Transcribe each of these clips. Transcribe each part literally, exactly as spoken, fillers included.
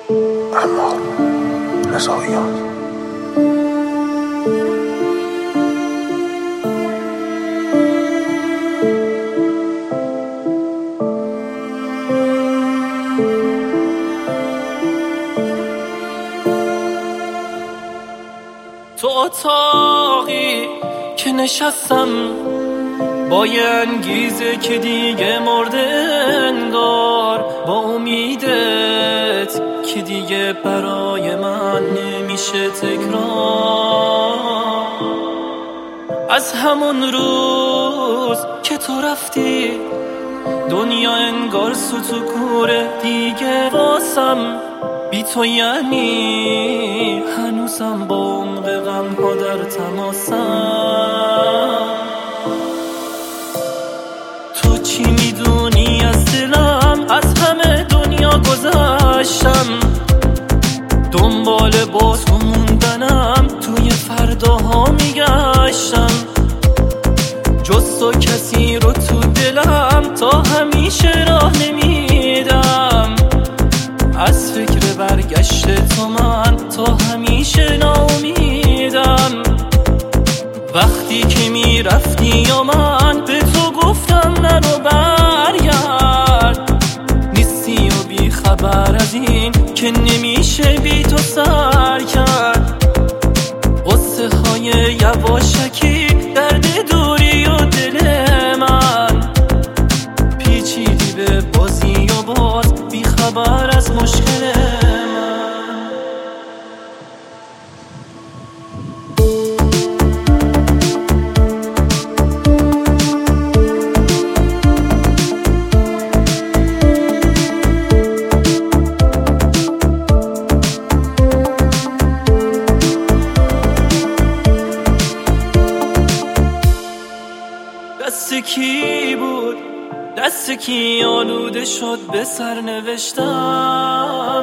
اما رضاییان تو اتاقی که نشستم با یه انگیزه که دیگه مرده انگار، با امیدت که دیگه برای من نمیشه تکرار. از همون روز که تو رفتی دنیا انگار سوت و کوره دیگه واسم، بی تو یعنی هنوزم با عمق غم ها در تماسم. تو چی میدونی از دلم؟ از همه دنیا گذشتم، دنبال با تو موندنم توی فرداها میگشتم. جز تو کسی رو تو دلم تا همیشه راه نمیدم. از فکر برگشت تو من تا همیشه ناامیدم. وقتی که میرفتی یا من به تو گفتم نرو برگرد، نیستی و بی خبر از این که نمیشه بی تو سر کرد. قصه های یواشکی درد دوری و دل من پیچیدی به بازی و باز بی خبر از مشکل من. دست کی بود؟ دست کی آلوده شد به سرنوشتم؟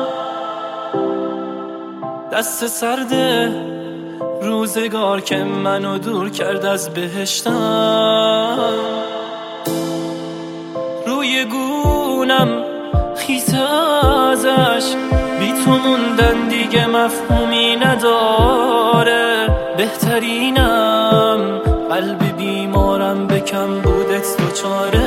دست سرد روزگار که منو دور کرد از بهشتم. روی گونم خیس ازش، بی تو موندن دیگه مفهومی نداره. بهترینم قلب بیمارم بکم بودت تو چاره.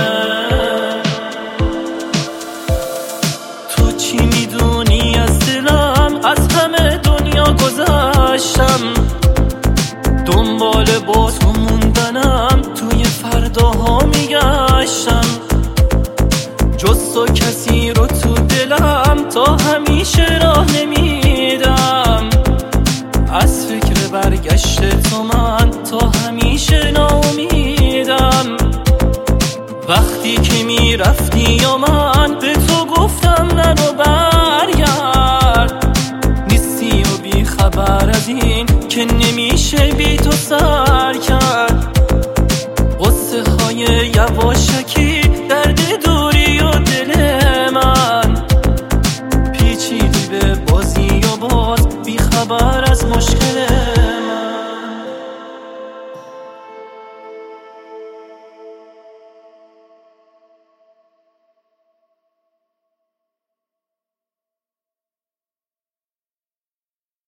تو چی میدونی از دلم؟ از همه دنیا گذشتم، دنبال با تو موندنم توی فرداها میگشتم. جز تو کسی رو تو دلم تا همیشه راه نمیدم. از فکر برگشت تو من تا همیشه ناامیدم. وقتی که میرفتی یا من به تو گفتم نرو برگرد، نیستی و بی خبر از این که نمیشه بی تو سر کرد.